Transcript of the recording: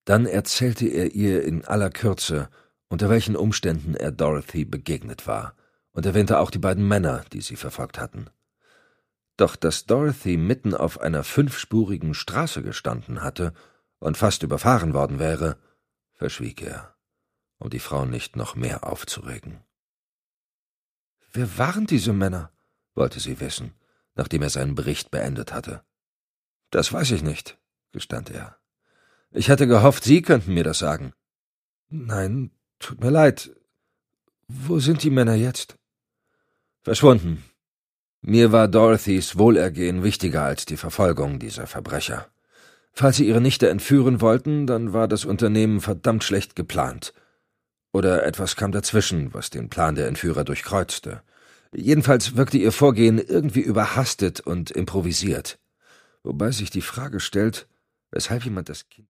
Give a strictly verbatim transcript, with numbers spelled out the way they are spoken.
Dann erzählte er ihr in aller Kürze, unter welchen Umständen er Dorothy begegnet war, und erwähnte auch die beiden Männer, die sie verfolgt hatten. Doch dass Dorothy mitten auf einer fünfspurigen Straße gestanden hatte und fast überfahren worden wäre, verschwieg er, um die Frau nicht noch mehr aufzuregen. »Wer waren diese Männer?« wollte sie wissen, nachdem er seinen Bericht beendet hatte. »Das weiß ich nicht«, gestand er. »Ich hatte gehofft, Sie könnten mir das sagen.« »Nein, tut mir leid. Wo sind die Männer jetzt?« »Verschwunden. Mir war Dorothys Wohlergehen wichtiger als die Verfolgung dieser Verbrecher. Falls sie ihre Nichte entführen wollten, dann war das Unternehmen verdammt schlecht geplant. Oder etwas kam dazwischen, was den Plan der Entführer durchkreuzte. Jedenfalls wirkte ihr Vorgehen irgendwie überhastet und improvisiert. Wobei sich die Frage stellt, weshalb jemand das Kind